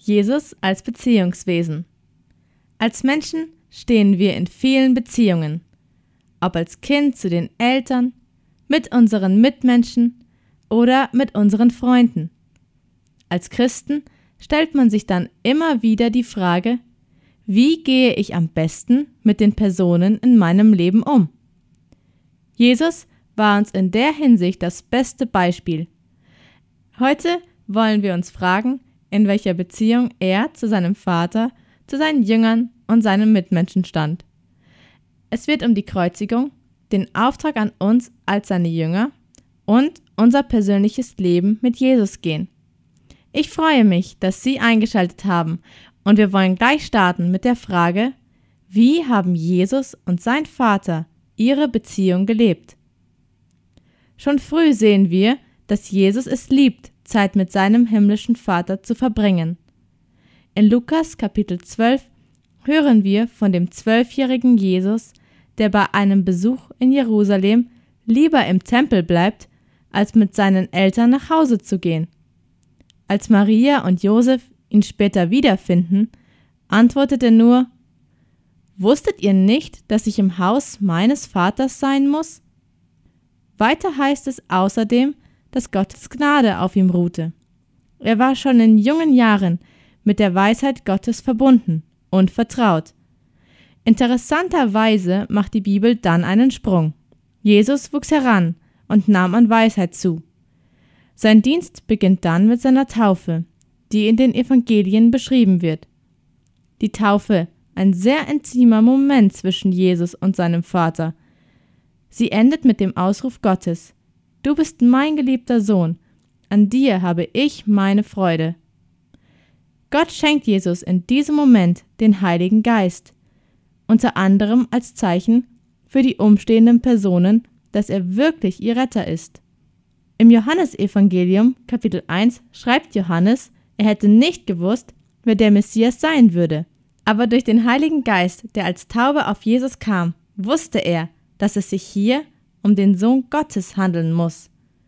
Jesus als Beziehungswesen. Als Menschen stehen wir in vielen Beziehungen, ob als Kind zu den Eltern, mit unseren Mitmenschen oder mit unseren Freunden. Als Christen stellt man sich dann immer wieder die Frage, wie gehe ich am besten mit den Personen in meinem Leben um? Jesus war uns in der Hinsicht das beste Beispiel. Heute wollen wir uns fragen, in welcher Beziehung er zu seinem Vater, zu seinen Jüngern und seinen Mitmenschen stand. Es wird um die Kreuzigung, den Auftrag an uns als seine Jünger und unser persönliches Leben mit Jesus gehen. Ich freue mich, dass Sie eingeschaltet haben und wir wollen gleich starten mit der Frage, wie haben Jesus und sein Vater ihre Beziehung gelebt? Schon früh sehen wir, dass Jesus es liebt, Zeit mit seinem himmlischen Vater zu verbringen. In Lukas Kapitel 12 hören wir von dem 12-jährigen Jesus, der bei einem Besuch in Jerusalem lieber im Tempel bleibt, als mit seinen Eltern nach Hause zu gehen. Als Maria und Josef ihn später wiederfinden, antwortet er nur: »Wusstet ihr nicht, dass ich im Haus meines Vaters sein muss?« Weiter heißt es außerdem, dass Gottes Gnade auf ihm ruhte. Er war schon in jungen Jahren mit der Weisheit Gottes verbunden und vertraut. Interessanterweise macht die Bibel dann einen Sprung. Jesus wuchs heran und nahm an Weisheit zu. Sein Dienst beginnt dann mit seiner Taufe, die in den Evangelien beschrieben wird. Die Taufe, ein sehr intimer Moment zwischen Jesus und seinem Vater. Sie endet mit dem Ausruf Gottes: »Du bist mein geliebter Sohn, an dir habe ich meine Freude.« Gott schenkt Jesus in diesem Moment den Heiligen Geist, unter anderem als Zeichen für die umstehenden Personen, dass er wirklich ihr Retter ist. Im Johannesevangelium, Kapitel 1, schreibt Johannes, er hätte nicht gewusst, wer der Messias sein würde. Aber durch den Heiligen Geist, der als Taube auf Jesus kam, wusste er, dass es sich hier um den Sohn Gottes handeln muss.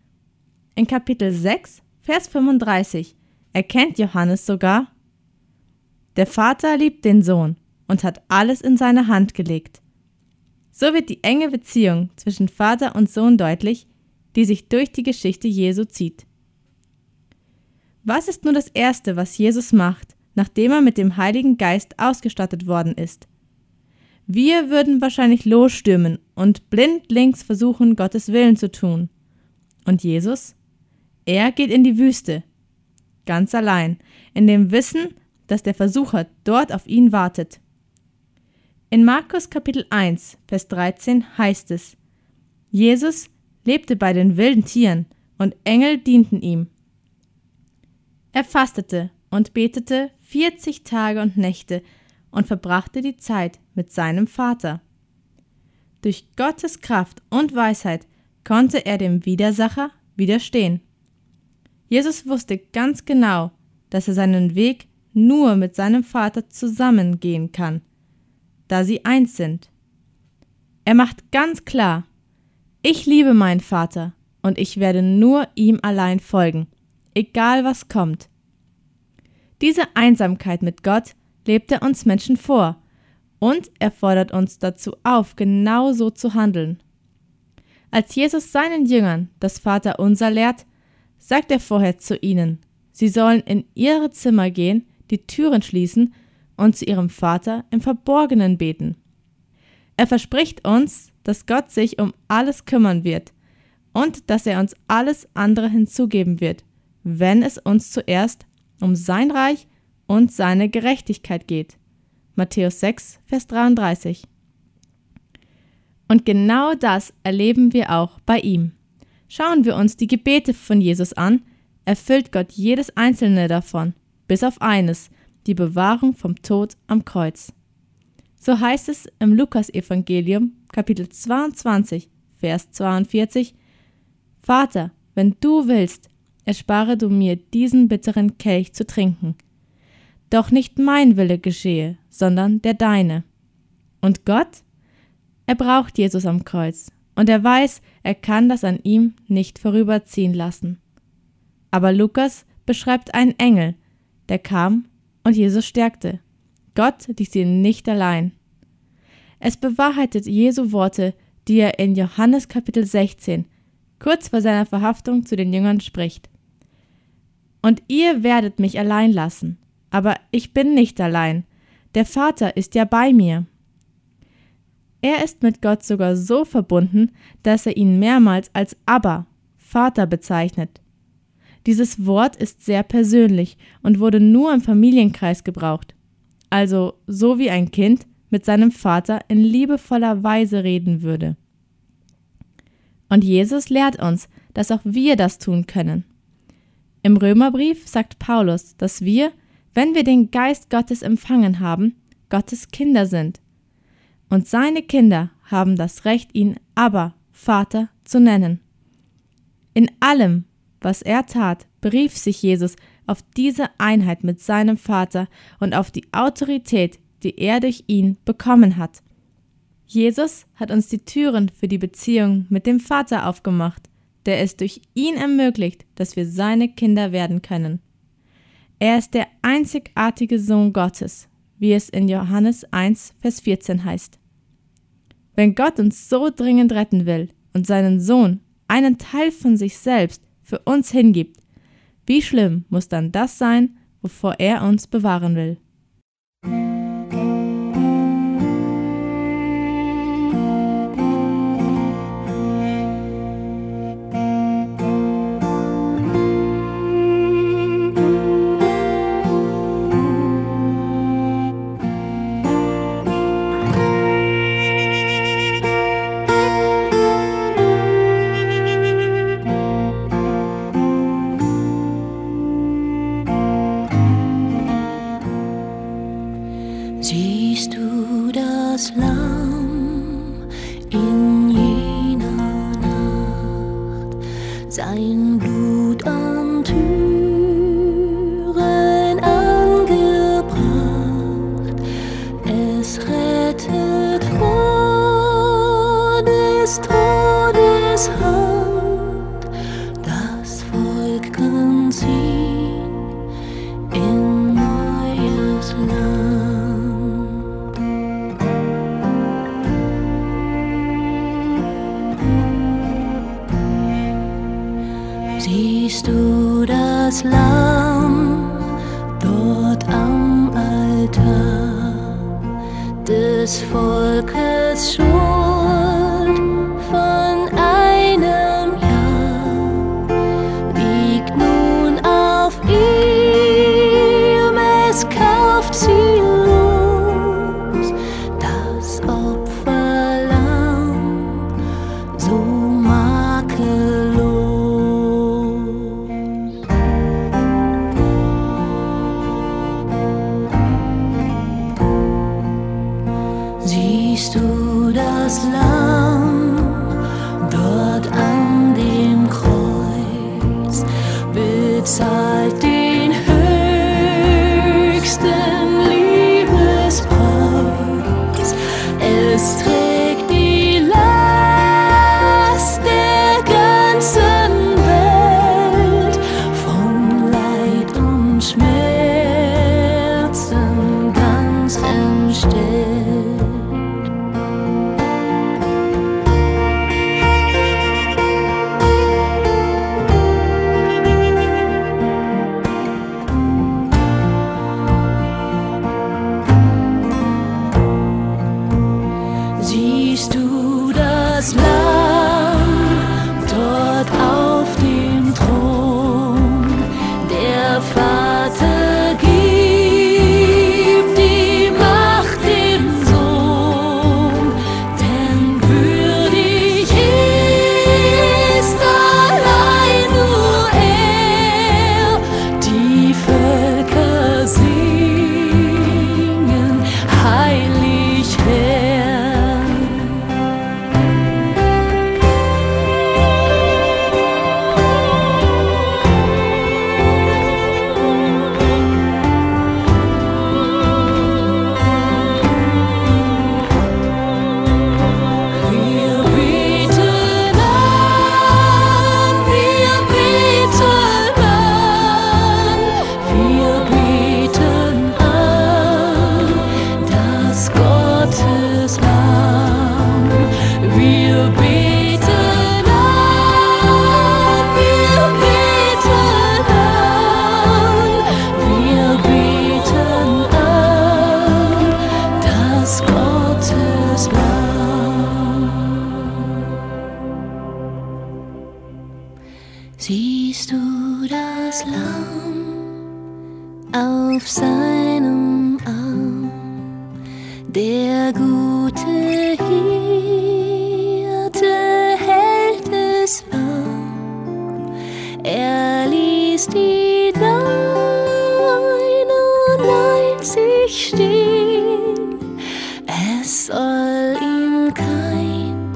In Kapitel 6, Vers 35 erkennt Johannes sogar: Der Vater liebt den Sohn und hat alles in seine Hand gelegt. So wird die enge Beziehung zwischen Vater und Sohn deutlich, die sich durch die Geschichte Jesu zieht. Was ist nun das Erste, was Jesus macht, nachdem er mit dem Heiligen Geist ausgestattet worden ist? Wir würden wahrscheinlich losstürmen und blindlings versuchen, Gottes Willen zu tun. Und Jesus? Er geht in die Wüste, ganz allein, in dem Wissen, dass der Versucher dort auf ihn wartet. In Markus Kapitel 1, Vers 13 heißt es: Jesus lebte bei den wilden Tieren und Engel dienten ihm. Er fastete und betete 40 Tage und Nächte und verbrachte die Zeit mit seinem Vater. Durch Gottes Kraft und Weisheit konnte er dem Widersacher widerstehen. Jesus wusste ganz genau, dass er seinen Weg nur mit seinem Vater zusammengehen kann, da sie eins sind. Er macht ganz klar: Ich liebe meinen Vater und ich werde nur ihm allein folgen, egal was kommt. Diese Einsamkeit mit Gott lebt er uns Menschen vor und er fordert uns dazu auf, genau so zu handeln. Als Jesus seinen Jüngern das Vaterunser lehrt, sagt er vorher zu ihnen, sie sollen in ihre Zimmer gehen, die Türen schließen und zu ihrem Vater im Verborgenen beten. Er verspricht uns, dass Gott sich um alles kümmern wird und dass er uns alles andere hinzugeben wird, wenn es uns zuerst um sein Reich und seine Gerechtigkeit geht. Matthäus 6, Vers 33. Und genau das erleben wir auch bei ihm. Schauen wir uns die Gebete von Jesus an, erfüllt Gott jedes einzelne davon, bis auf eines, die Bewahrung vom Tod am Kreuz. So heißt es im Lukas-Evangelium, Kapitel 22, Vers 42: Vater, wenn du willst, erspare du mir diesen bitteren Kelch zu trinken. Doch nicht mein Wille geschehe, sondern der deine. Und Gott? Er braucht Jesus am Kreuz und er weiß, er kann das an ihm nicht vorüberziehen lassen. Aber Lukas beschreibt einen Engel, der kam und Jesus stärkte. Gott ließ ihn nicht allein. Es bewahrheitet Jesu Worte, die er in Johannes Kapitel 16, kurz vor seiner Verhaftung zu den Jüngern spricht. Und ihr werdet mich allein lassen, aber ich bin nicht allein, der Vater ist ja bei mir. Er ist mit Gott sogar so verbunden, dass er ihn mehrmals als Abba, Vater bezeichnet. Dieses Wort ist sehr persönlich und wurde nur im Familienkreis gebraucht, also so wie ein Kind mit seinem Vater in liebevoller Weise reden würde. Und Jesus lehrt uns, dass auch wir das tun können. Im Römerbrief sagt Paulus, dass wir, wenn wir den Geist Gottes empfangen haben, Gottes Kinder sind. Und seine Kinder haben das Recht, ihn Abba, Vater, zu nennen. In allem, was er tat, berief sich Jesus auf diese Einheit mit seinem Vater und auf die Autorität, die er durch ihn bekommen hat. Jesus hat uns die Türen für die Beziehung mit dem Vater aufgemacht, der es durch ihn ermöglicht, dass wir seine Kinder werden können. Er ist der einzigartige Sohn Gottes, wie es in Johannes 1, Vers 14 heißt. Wenn Gott uns so dringend retten will und seinen Sohn, einen Teil von sich selbst, für uns hingibt, wie schlimm muss dann das sein, wovor er uns bewahren will? Siehst du das Lamm in jener Nacht, sein Blut an Türen angebracht, es rettet vor des Todes Hand, das Volk kann ziehen in neues Land. Siehst du das Lamm dort am Altar, des Volkes Schuld von einem Jahr liegt nun auf ihm, es kauft sie los, das Opferlamm so makellos. Siehst du das Lamm dort an dem Kreuz, bezahlt den höchsten Liebespreis. Es trägt die Last der ganzen Welt, von Leid und Schmerzen ganz entstellt. auf seinem Arm. Der gute Hirte hält es warm. Er ließ die 99 stehen. Es soll ihm keins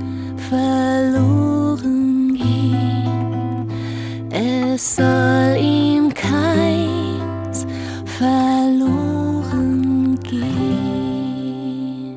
verloren gehen. Es soll ihm keins verloren gehen.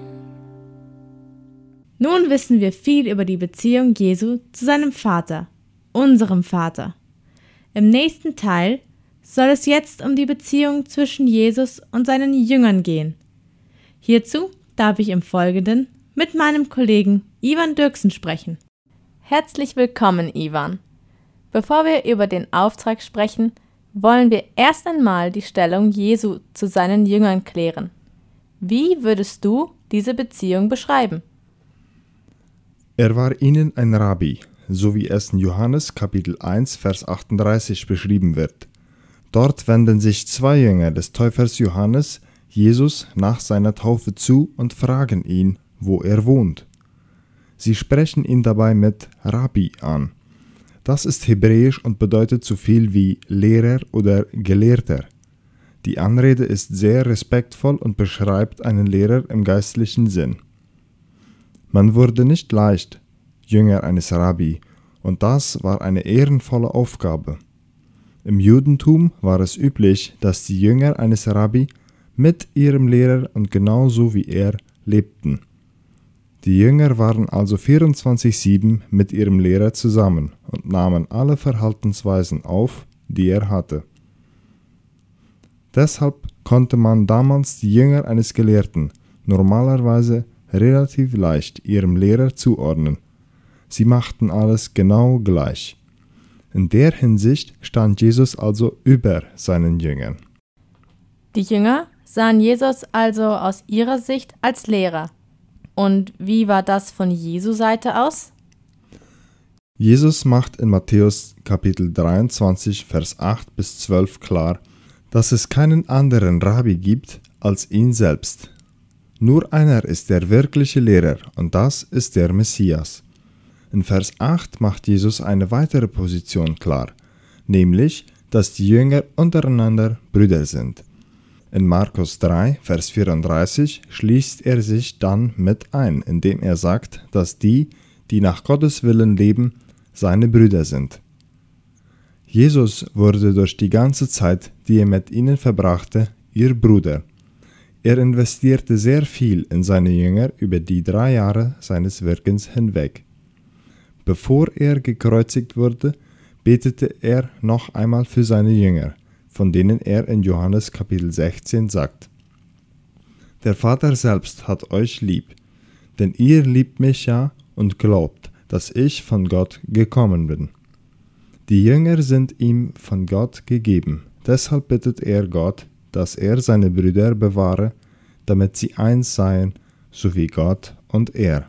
Nun wissen wir viel über die Beziehung Jesu zu seinem Vater, unserem Vater. Im nächsten Teil soll es jetzt um die Beziehung zwischen Jesus und seinen Jüngern gehen. Hierzu darf ich im Folgenden mit meinem Kollegen Ivan Dirksen sprechen. Herzlich willkommen, Ivan. Bevor wir über den Auftrag sprechen, wollen wir erst einmal die Stellung Jesu zu seinen Jüngern klären. Wie würdest du diese Beziehung beschreiben? Er war ihnen ein Rabbi, so wie es in Johannes Kapitel 1, Vers 38 beschrieben wird. Dort wenden sich zwei Jünger des Täufers Johannes Jesus nach seiner Taufe zu und fragen ihn, wo er wohnt. Sie sprechen ihn dabei mit Rabbi an. Das ist hebräisch und bedeutet so viel wie Lehrer oder Gelehrter. Die Anrede ist sehr respektvoll und beschreibt einen Lehrer im geistlichen Sinn. Man wurde nicht leicht Jünger eines Rabbi, und das war eine ehrenvolle Aufgabe. Im Judentum war es üblich, dass die Jünger eines Rabbi mit ihrem Lehrer und genauso wie er lebten. Die Jünger waren also 24/7 mit ihrem Lehrer zusammen und nahmen alle Verhaltensweisen auf, die er hatte. Deshalb konnte man damals die Jünger eines Gelehrten normalerweise relativ leicht ihrem Lehrer zuordnen. Sie machten alles genau gleich. In der Hinsicht stand Jesus also über seinen Jüngern. Die Jünger sahen Jesus also aus ihrer Sicht als Lehrer. Und wie war das von Jesu Seite aus? Jesus macht in Matthäus Kapitel 23, Vers 8 bis 12 klar, dass es keinen anderen Rabbi gibt als ihn selbst. Nur einer ist der wirkliche Lehrer, und das ist der Messias. In Vers 8 macht Jesus eine weitere Position klar, nämlich, dass die Jünger untereinander Brüder sind. In Markus 3, Vers 34 schließt er sich dann mit ein, indem er sagt, dass die nach Gottes Willen leben, seine Brüder sind. Jesus wurde durch die ganze Zeit, die er mit ihnen verbrachte, ihr Bruder. Er investierte sehr viel in seine Jünger über die 3 Jahre seines Wirkens hinweg. Bevor er gekreuzigt wurde, betete er noch einmal für seine Jünger, von denen er in Johannes Kapitel 16 sagt: Der Vater selbst hat euch lieb, denn ihr liebt mich ja und glaubt, dass ich von Gott gekommen bin. Die Jünger sind ihm von Gott gegeben, deshalb bittet er Gott, dass er seine Brüder bewahre, damit sie eins seien, so wie Gott und er.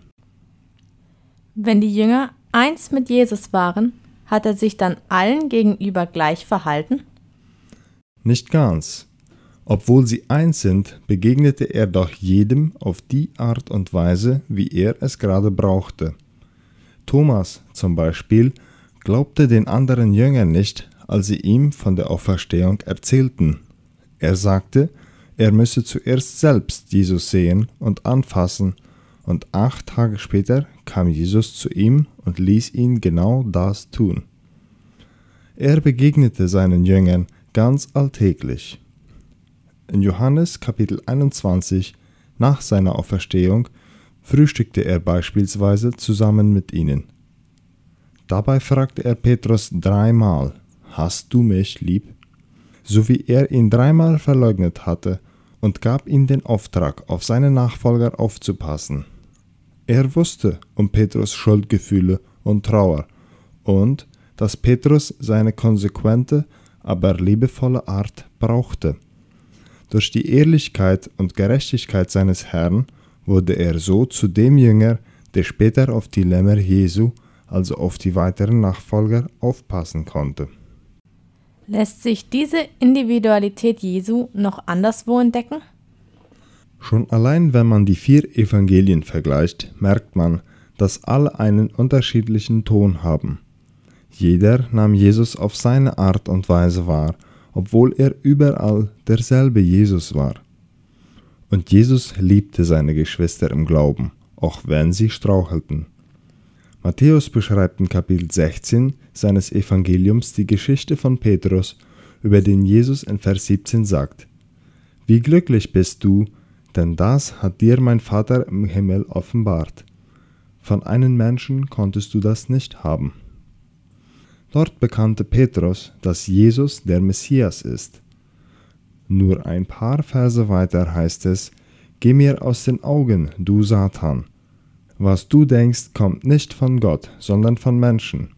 Wenn die Jünger eins mit Jesus waren, hat er sich dann allen gegenüber gleich verhalten? Nicht ganz. Obwohl sie eins sind, begegnete er doch jedem auf die Art und Weise, wie er es gerade brauchte. Thomas zum Beispiel glaubte den anderen Jüngern nicht, als sie ihm von der Auferstehung erzählten. Er sagte, er müsse zuerst selbst Jesus sehen und anfassen, und 8 Tage später kam Jesus zu ihm und ließ ihn genau das tun. Er begegnete seinen Jüngern ganz alltäglich. In Johannes Kapitel 21, nach seiner Auferstehung, frühstückte er beispielsweise zusammen mit ihnen. Dabei fragte er Petrus 3-mal: Hast du mich lieb? So wie er ihn 3-mal verleugnet hatte, und gab ihm den Auftrag, auf seine Nachfolger aufzupassen. Er wusste um Petrus Schuldgefühle und Trauer und dass Petrus seine konsequente, aber liebevolle Art brauchte. Durch die Ehrlichkeit und Gerechtigkeit seines Herrn wurde er so zu dem Jünger, der später auf die Lämmer Jesu, also auf die weiteren Nachfolger, aufpassen konnte. Lässt sich diese Individualität Jesu noch anderswo entdecken? Schon allein, wenn man die 4 Evangelien vergleicht, merkt man, dass alle einen unterschiedlichen Ton haben. Jeder nahm Jesus auf seine Art und Weise wahr, obwohl er überall derselbe Jesus war. Und Jesus liebte seine Geschwister im Glauben, auch wenn sie strauchelten. Matthäus beschreibt in Kapitel 16 seines Evangeliums die Geschichte von Petrus, über den Jesus in Vers 17 sagt: Wie glücklich bist du, denn das hat dir mein Vater im Himmel offenbart. Von einem Menschen konntest du das nicht haben. Dort bekannte Petrus, dass Jesus der Messias ist. Nur ein paar Verse weiter heißt es: Geh mir aus den Augen, du Satan. Was du denkst, kommt nicht von Gott, sondern von Menschen.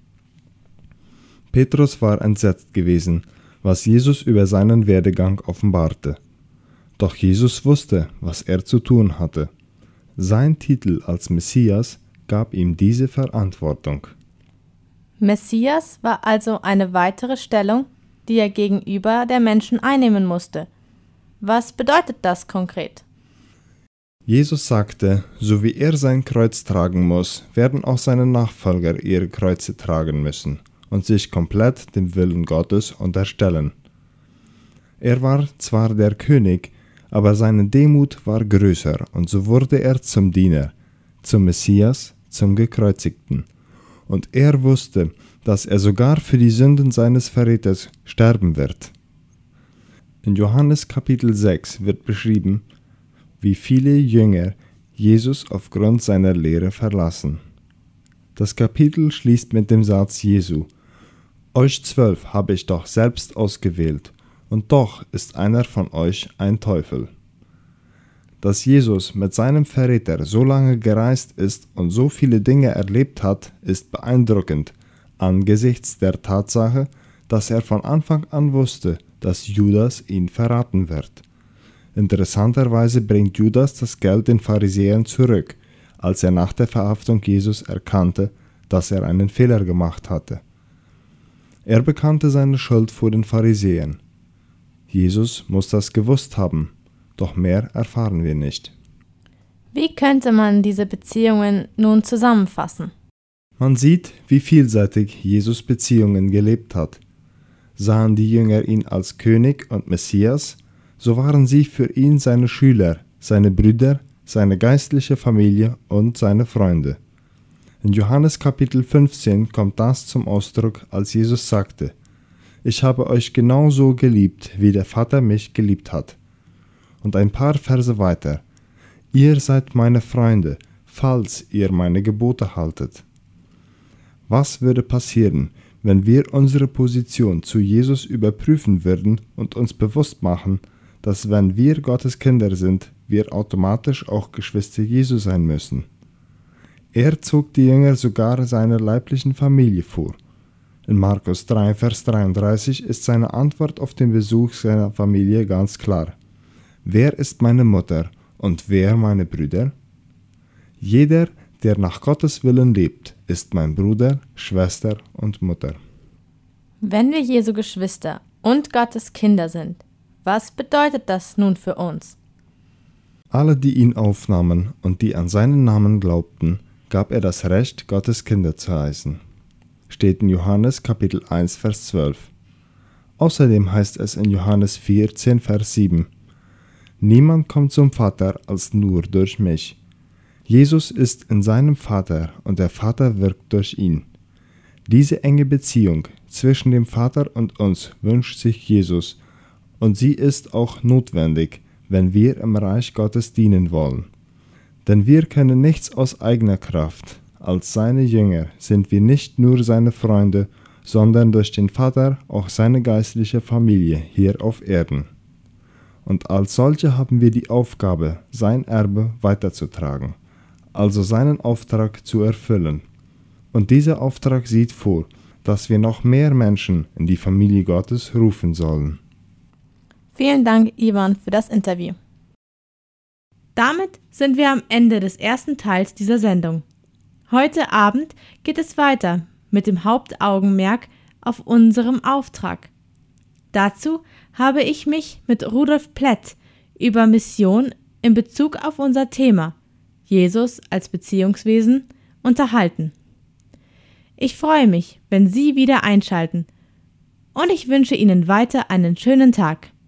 Petrus war entsetzt gewesen, was Jesus über seinen Werdegang offenbarte. Doch Jesus wusste, was er zu tun hatte. Sein Titel als Messias gab ihm diese Verantwortung. Messias war also eine weitere Stellung, die er gegenüber der Menschen einnehmen musste. Was bedeutet das konkret? Jesus sagte, so wie er sein Kreuz tragen muss, werden auch seine Nachfolger ihre Kreuze tragen müssen und sich komplett dem Willen Gottes unterstellen. Er war zwar der König, aber seine Demut war größer und so wurde er zum Diener, zum Messias, zum Gekreuzigten. Und er wusste, dass er sogar für die Sünden seines Verräters sterben wird. In Johannes Kapitel 6 wird beschrieben, wie viele Jünger Jesus aufgrund seiner Lehre verlassen. Das Kapitel schließt mit dem Satz Jesu: Euch 12 habe ich doch selbst ausgewählt, und doch ist einer von euch ein Teufel. Dass Jesus mit seinem Verräter so lange gereist ist und so viele Dinge erlebt hat, ist beeindruckend, angesichts der Tatsache, dass er von Anfang an wusste, dass Judas ihn verraten wird. Interessanterweise bringt Judas das Geld den Pharisäern zurück, als er nach der Verhaftung Jesus erkannte, dass er einen Fehler gemacht hatte. Er bekannte seine Schuld vor den Pharisäern. Jesus muss das gewusst haben, doch mehr erfahren wir nicht. Wie könnte man diese Beziehungen nun zusammenfassen? Man sieht, wie vielseitig Jesus Beziehungen gelebt hat. Sahen die Jünger ihn als König und Messias, so waren sie für ihn seine Schüler, seine Brüder, seine geistliche Familie und seine Freunde. In Johannes Kapitel 15 kommt das zum Ausdruck, als Jesus sagte: Ich habe euch genauso geliebt, wie der Vater mich geliebt hat. Und ein paar Verse weiter: Ihr seid meine Freunde, falls ihr meine Gebote haltet. Was würde passieren, wenn wir unsere Position zu Jesus überprüfen würden und uns bewusst machen, dass wenn wir Gottes Kinder sind, wir automatisch auch Geschwister Jesu sein müssen? Er zog die Jünger sogar seiner leiblichen Familie vor. In Markus 3, Vers 33 ist seine Antwort auf den Besuch seiner Familie ganz klar: Wer ist meine Mutter und wer meine Brüder? Jeder, der nach Gottes Willen lebt, ist mein Bruder, Schwester und Mutter. Wenn wir Jesu Geschwister und Gottes Kinder sind, was bedeutet das nun für uns? Alle, die ihn aufnahmen und die an seinen Namen glaubten, gab er das Recht, Gottes Kinder zu heißen. Steht in Johannes Kapitel 1, Vers 12. Außerdem heißt es in Johannes 14, Vers 7: Niemand kommt zum Vater als nur durch mich. Jesus ist in seinem Vater und der Vater wirkt durch ihn. Diese enge Beziehung zwischen dem Vater und uns wünscht sich Jesus, und sie ist auch notwendig, wenn wir im Reich Gottes dienen wollen. Denn wir können nichts aus eigener Kraft. Als seine Jünger sind wir nicht nur seine Freunde, sondern durch den Vater auch seine geistliche Familie hier auf Erden. Und als solche haben wir die Aufgabe, sein Erbe weiterzutragen, also seinen Auftrag zu erfüllen. Und dieser Auftrag sieht vor, dass wir noch mehr Menschen in die Familie Gottes rufen sollen. Vielen Dank, Ivan, für das Interview. Damit sind wir am Ende des ersten Teils dieser Sendung. Heute Abend geht es weiter mit dem Hauptaugenmerk auf unserem Auftrag. Dazu habe ich mich mit Rudolf Plett über Mission in Bezug auf unser Thema Jesus als Beziehungswesen unterhalten. Ich freue mich, wenn Sie wieder einschalten und ich wünsche Ihnen weiter einen schönen Tag.